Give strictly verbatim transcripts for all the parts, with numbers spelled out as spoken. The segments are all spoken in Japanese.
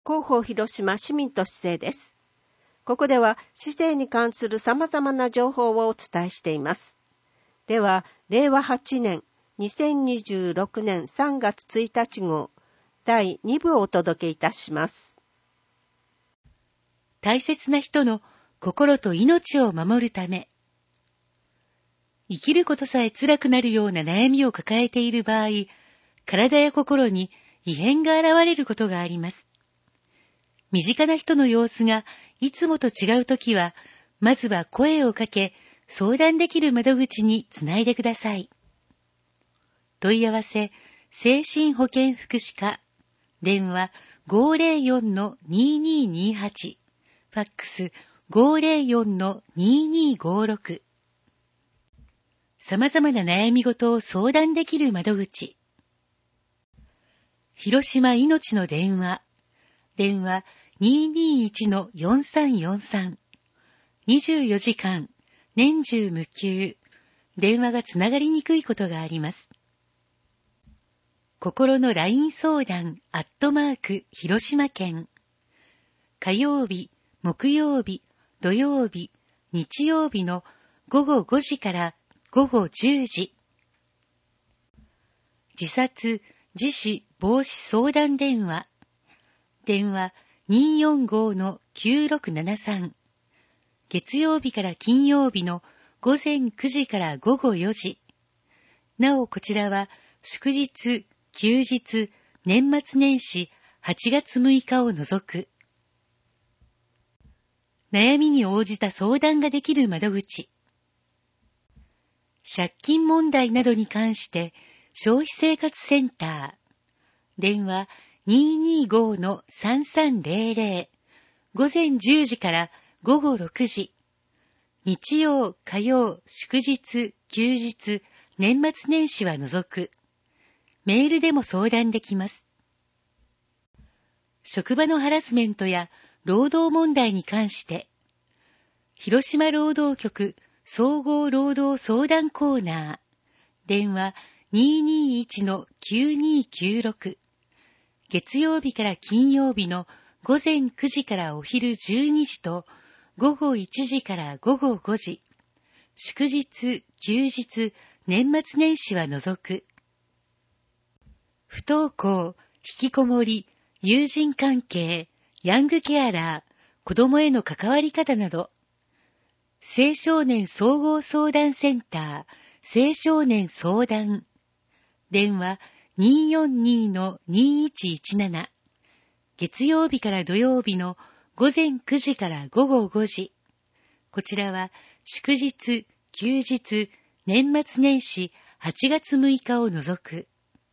広報広島市民と市政です。ここでは市政に関する様々な情報をお伝えしています。では、れいわはちねんにせんにじゅうろくねんさんがつついたち号だいにぶをお届けいたします。 大切な人の心と命を守るため、生きることさえ辛くなるような悩みを抱えている場合、体や心に異変が現れることがあります。身近な人の様子がいつもと違うときは、まずは声をかけ、相談できる窓口につないでください。問い合わせ、精神保健福祉課、電話 ごーぜろよんのにーにーにーはち、ファックス ごーぜろよんのにーにーごーろく。様々な悩み事を相談できる窓口。広島いのちの電話、電話 にーにーいちのよんさんよんさん。にじゅうよじかん、年中無休、電話がつながりにくいことがあります。心の ライン 相談、アットマーク、広島県。火曜日、木曜日、土曜日、日曜日のごごごじからごごじゅうじ。自殺、自死防止相談電話。電話 にーよんごのきゅうろくななさん。月曜日から金曜日のごぜんくじからごごよじ。なおこちらは祝日、休日、年末年始はちがつむいかを除く。悩みに応じた相談ができる窓口。借金問題などに関して消費生活センター。電話 にーにーごのさんさんぜろぜろ。午前じゅうじからごごろくじ。日曜、火曜、祝日、休日、年末年始は除く。メールでも相談できます。職場のハラスメントや労働問題に関して、広島労働局総合労働相談コーナー。電話 にーにーいちのきゅうにーきゅうろく。月曜日から金曜日のごぜんくじからお昼じゅうにじとごごいちじからごごごじ。祝日、休日、年末年始は除く。不登校、引きこもり、友人関係、ヤングケアラー、子供への関わり方など、青少年総合相談センター、青少年相談。電話 にーよんにーのにーいちいちなな。月曜日から土曜日のごぜんくじからごごごじ。こちらは祝日、休日、年末年始はちがつむいかを除く。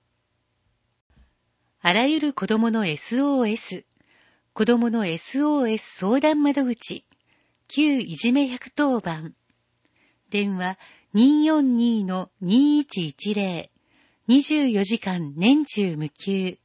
あらゆる子供の エスオーエス、子供の エスオーエス 相談窓口、旧いじめひゃくとおばん。電話 にーよんにーのにーいちいちぜろ。にじゅうよじかん年中無休。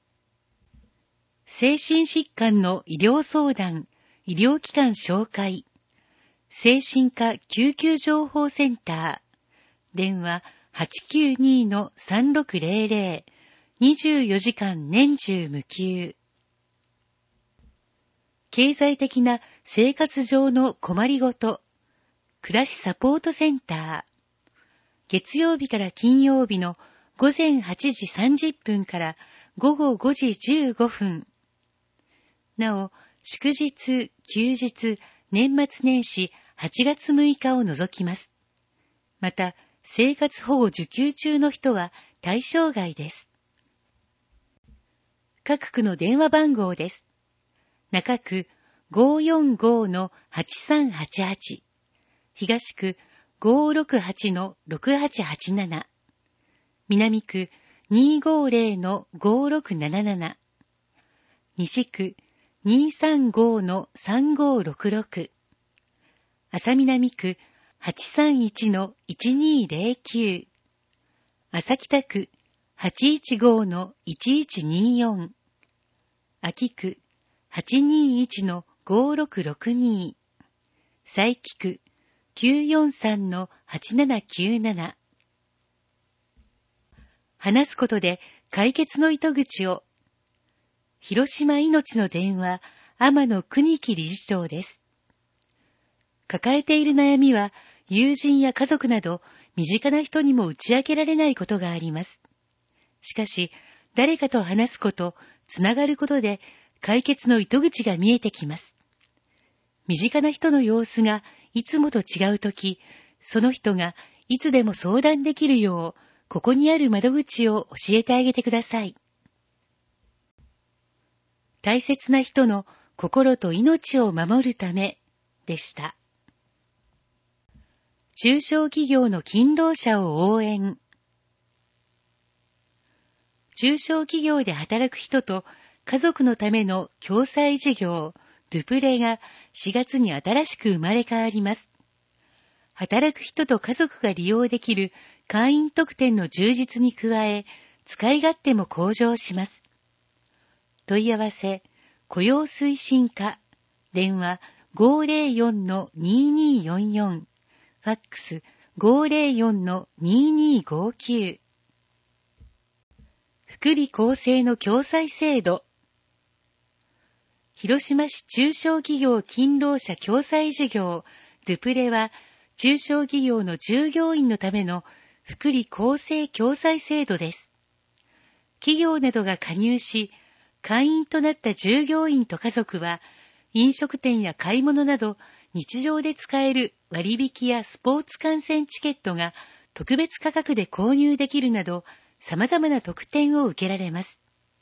精神疾患の医療相談、医療機関紹介。精神科救急情報センター。電話 はちきゅうにーのさんろくぜろぜろ。にじゅうよじかん年中無休。経済的な生活上の困りごと。暮らしサポートセンター。月曜日から金曜日のごぜんはちじさんじゅっぷんからごごごじじゅうごふん。なお、祝日、休日、年末年始はちがつむいかを除きます。また、生活保護受給中の人は対象外です。各区の電話番号です。中区 ごーよんごのはちさんはちはち。東区 ごーろくはちのろくはちはちなな。南区 にーごーぜろのごーろくなななな。西区 にーさんごのさんごーろくろく。朝南区 はちさんいちのいちにーぜろきゅう。朝北区 はちいちごのいちいちにーよん。秋区 はちにーいちのごーろくろくに。佐伯区 きゅうよんさんのはちななきゅうなな。話すことで解決の糸口を。 広島いのちの電話、天野邦樹理事長です。抱えている悩みは、友人や家族など、身近な人にも打ち明けられないことがあります。しかし、誰かと話すこと、つながることで、解決の糸口が見えてきます。身近な人の様子がいつもと違うとき、その人がいつでも相談できるよう、ここにある窓口を教えてあげてください。大切な人の心と命を守るためでした。中小企業の勤労者を応援。中小企業で働く人と家族のための共済事業、ドゥプレがしがつに新しく生まれ変わります。働く人と家族が利用できる会員特典の充実に加え、使い勝手も向上します。問い合わせ、雇用推進課、電話 ごーぜろよんのにーにーよんよん、ファックス ごーぜろよんのにーにーごーきゅう。福利厚生の共済制度。広島市中小企業勤労者共済事業ドゥプレは、中小企業の従業員のための福利厚生共済制度です。企業などが加入し、会員となった従業員と家族は、飲食店や買い物など日常で使える割引やスポーツ観戦チケットが特別価格で購入できるなど、様々な特典を受けられます。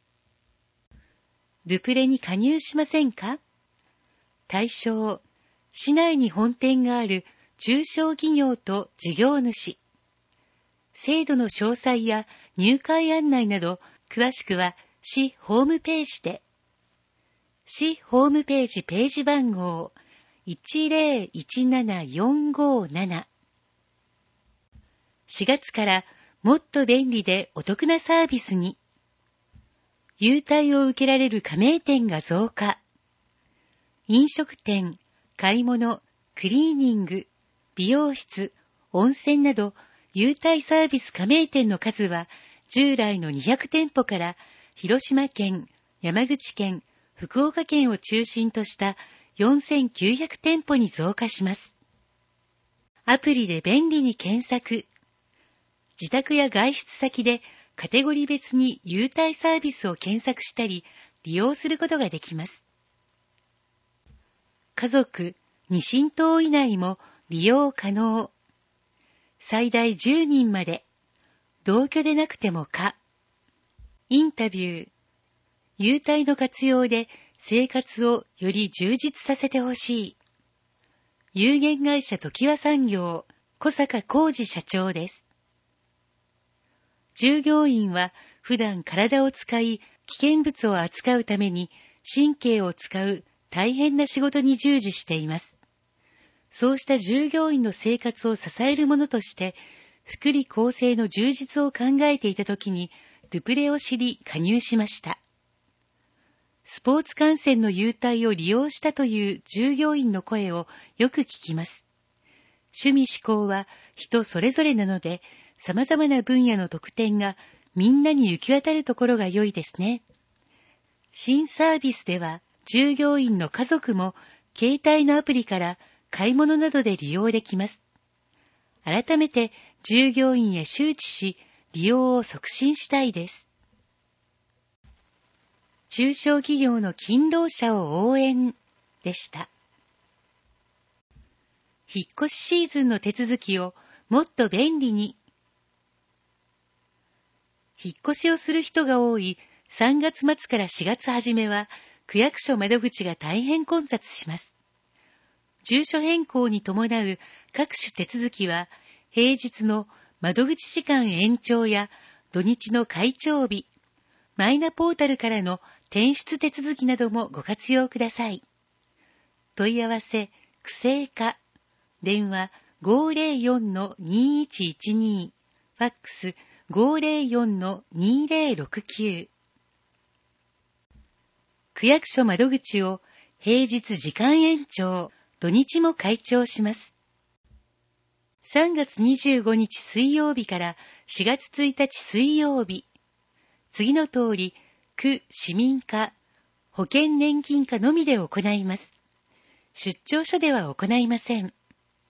ドゥプレに加入しませんか？対象、市内に本店がある中小企業と事業主。制度の詳細や入会案内など、詳しくは市ホームページで。市ホームページページ番号 いちぜろいちななよんごーなな。しがつからもっと便利でお得なサービスに。優待を受けられる加盟店が増加。飲食店、買い物、クリーニング、美容室、温泉など優待サービス加盟店の数は従来のにひゃくてんぽから広島県、山口県、福岡県を中心としたよんせんきゅうひゃくてんぽに増加します。アプリで便利に検索。自宅や外出先でカテゴリー別に優待サービスを検索したり利用することができます。家族、に親等以内も利用可能。最大じゅうにんまで。同居でなくても可。インタビュー。優待の活用で生活をより充実させてほしい。有限会社トキワ産業、小坂浩二社長です。従業員は普段体を使い危険物を扱うために神経を使う大変な仕事に従事しています。そうした従業員の生活を支えるものとして福利厚生の充実を考えていたときにドゥプレを知り加入しました。スポーツ観戦の優待を利用したという従業員の声をよく聞きます。趣味嗜好は人それぞれなので、様々な分野の特典がみんなに行き渡るところが良いですね。新サービスでは従業員の家族も携帯のアプリから買い物などで利用できます。改めて従業員へ周知し、利用を促進したいです。中小企業の勤労者を応援でした。引っ越しシーズンの手続きをもっと便利に。引っ越しをする人が多いさんがつまつからしがつはじめは区役所窓口が大変混雑します。住所変更に伴う各種手続きは平日の窓口時間延長や土日の開帳日、マイナポータルからの転出手続きなどもご活用ください。問い合わせ、区政課、電話 ごーぜろよんのにーいちいちに、ファックス ごーぜろよんのにーぜろろくきゅう。区役所窓口を平日時間延長、土日も開帳します。さんがつにじゅうごにち水曜日からしがつついたち水曜日、次の通り、区市民課、 保険年金課のみで行います。出張所では行いません。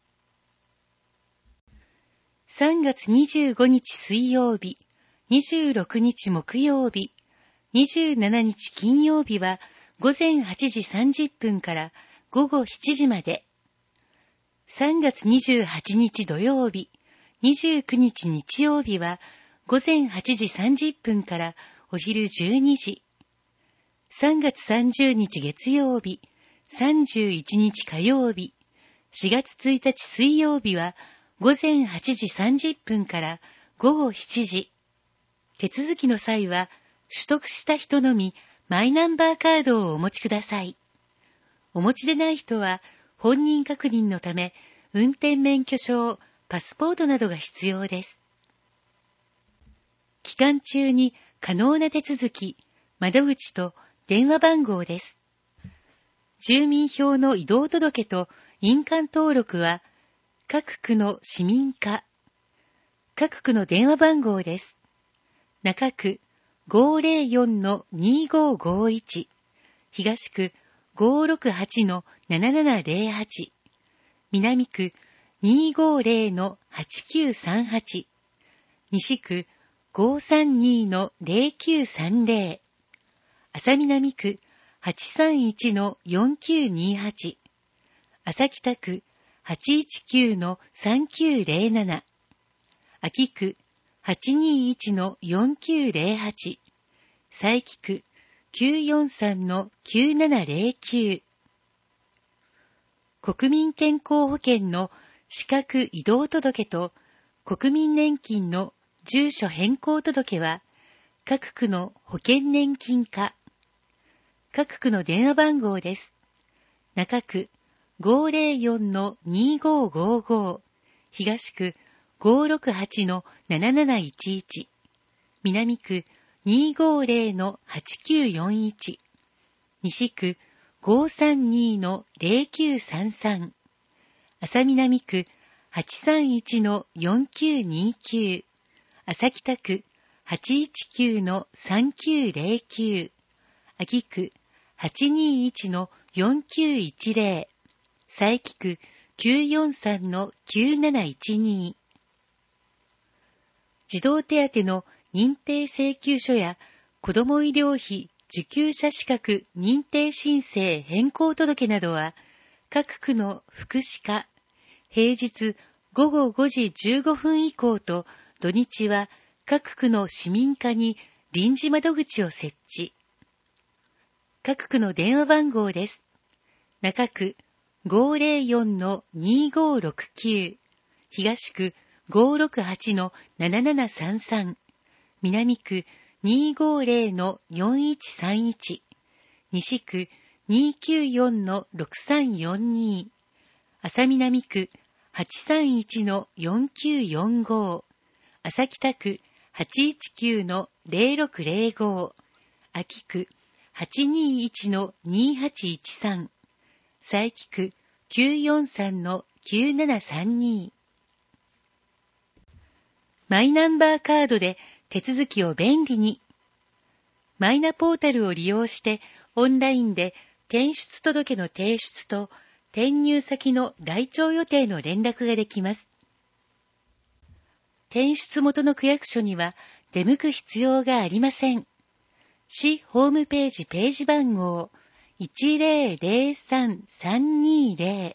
さんがつにじゅうごにち水曜日、にじゅうろくにち木曜日、にじゅうしちにち金曜日はごぜんはちじさんじゅっぷんからごごしちじまで。さんがつにじゅうはちにち土曜日、にじゅうくにち日曜日はごぜんはちじさんじゅっぷんからお昼じゅうにじ。さんがつさんじゅうにち月曜日、さんじゅういちにち火曜日、しがつついたち水曜日はごぜんはちじさんじゅっぷんからごごしちじ。手続きの際は取得した人のみマイナンバーカードをお持ちください。お持ちでない人は本人確認のため運転免許証、パスポートなどが必要です。期間中に可能な手続き、窓口と電話番号です。住民票の移動届と印鑑登録は各区の市民課。各区の電話番号です。中区 ごーぜろよんのにごーごーいち、東区 ごーろくはちのななななぜろはち、南区 にーごーぜろのはちきゅうさんはち、西区 ごーさんにのぜろきゅうさんぜろ、安佐南区 はちさんいちのよんきゅうにはち、安佐北区 はちいちきゅうのさんきゅうぜろなな、安芸区 はちにいちのよんきゅうぜろはち、佐伯区 きゅうよんさんのきゅうななぜろきゅう。国民健康保険の資格移動届と国民年金の住所変更届は各区の保険年金課。各区の電話番号です。中区 ごーぜろよんのにごーごーごー、東区 ごーろくはちのなななないちいち、南区 にーごーぜろのはちきゅうよんいち、西区 ごーさんにのぜろきゅうさんさん、安佐南区 はちさんいちのよんきゅうにきゅう、安佐北区 はちいちきゅうのさんきゅうぜろきゅう、安芸区 はちにいちのよんきゅういちぜろ、佐伯区 きゅうよんさんのきゅうなないちに。児童手当の認定請求書や子ども医療費受給者資格認定申請変更届などは各区の福祉課、平日ごごごじじゅうごふん以降と土日は各区の市民課に臨時窓口を設置。各区の電話番号です。中区 ごーぜろよんのにごーろくきゅう、東区 ごーろくはちのななななさんさん、南区 にーごーぜろのよんいちさんいち、西区 にーきゅうよんのろくさんよんに、安佐南区 はちさんいちのよんきゅうよんご、安佐北区 はちいちきゅうのぜろろくぜろご、安芸区 はちにいちのにはちいちさん、佐伯区 きゅうよんさんのきゅうななさんに。マイナンバーカードで手続きを便利に。マイナポータルを利用してオンラインで転出届の提出と転入先の来庁予定の連絡ができます。転出元の区役所には出向く必要がありません。市ホームページページ番号 いちぜろぜろさんさんにぜろ。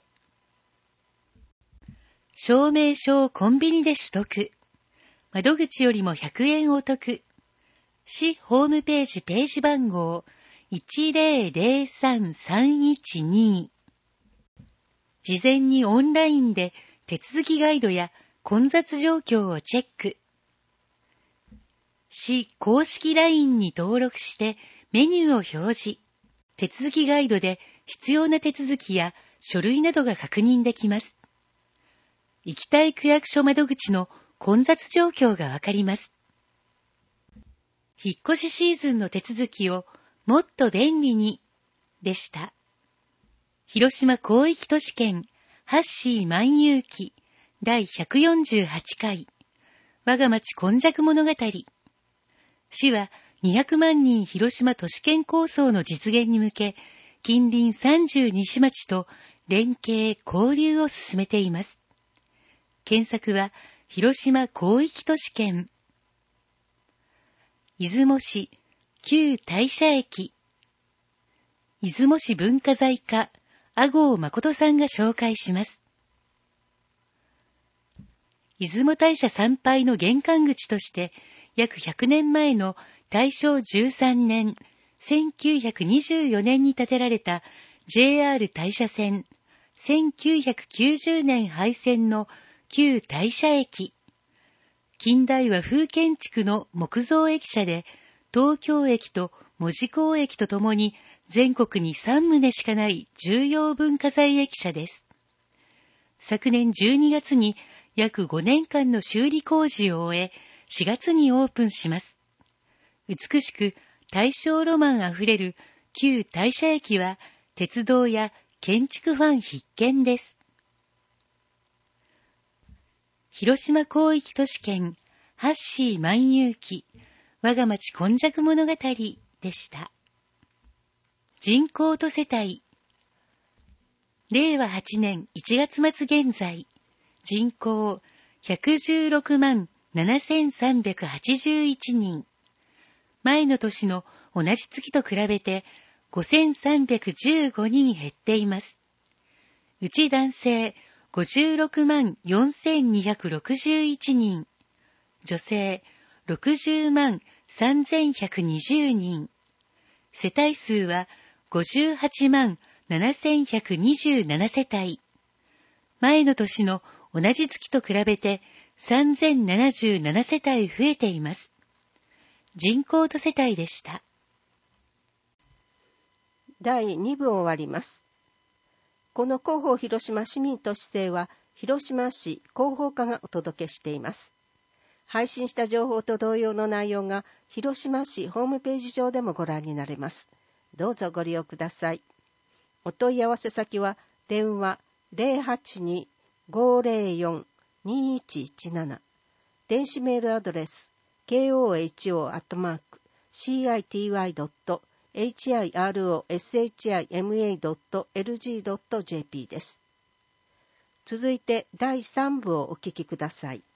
証明書をコンビニで取得。窓口よりもひゃくえんお得。市ホームページページ番号 いちぜろぜろさんさんいちに。事前にオンラインで手続きガイドや混雑状況をチェック。市公式 ライン に登録してメニューを表示。手続きガイドで必要な手続きや書類などが確認できます。行きたい区役所窓口の混雑状況がわかります。引っ越しシーズンの手続きをもっと便利にでした。広島広域都市圏ハッシー万有記だいひゃくよんじゅうはちかい我が町今昔物語。市はにひゃくまんにん広島都市圏構想の実現に向け、近隣さんじゅうに市町と連携・交流を進めています。検索は、広島広域都市圏。出雲市、旧大社駅。出雲市文化財課、阿郷誠さんが紹介します。出雲大社参拝の玄関口として、約ひゃくねんまえの大正じゅうさんねん、せんきゅうひゃくにじゅうよねんに建てられた ジェイアール 大社線、せんきゅうひゃくきゅうじゅうねん廃線の旧大社駅。近代和風建築の木造駅舎で、東京駅と門司港駅とともに全国にさん棟しかない重要文化財駅舎です。昨年じゅうにがつに約ごねんかんの修理工事を終え、しがつにオープンします。美しく大正ロマンあふれる旧大社駅は、鉄道や建築ファン必見です。広島広域都市圏、ハッシー万有記、我が町今昔物語でした。人口と世帯。れいわはちねんいちがつまつ現在、人口ひゃくじゅうろくまんななせんさんびゃくはちじゅういちにん。前の年の同じ月と比べてごせんさんびゃくじゅうごにん減っています。うち男性ごじゅうろくまんよんせんにひゃくろくじゅういちにん。女性ろくじゅうまんさんぜんひゃくにじゅうにん。世帯数はごじゅうはちまんななせんひゃくにじゅうなな世帯。前の年の同じ月と比べてさんぜんななじゅうなな世帯増えています。人口と世帯でした。 だいに部終わります。この広報広島市民都市制は広島市広報課がお届けしています。配信した情報と同様の内容が広島市ホームページ上でもご覧になれます。どうぞご利用ください。お問い合わせ先は電話 ゼロはちに ごゼロよん にいちいちなな、電子メールアドレス ケーオーエイチオー アットマーク シーアイティーワイ ドット エイチアイアールオーエスエイチアイエムエー ドット エルジー ドット ジェーピー です。続いてだいさん部をお聞きください。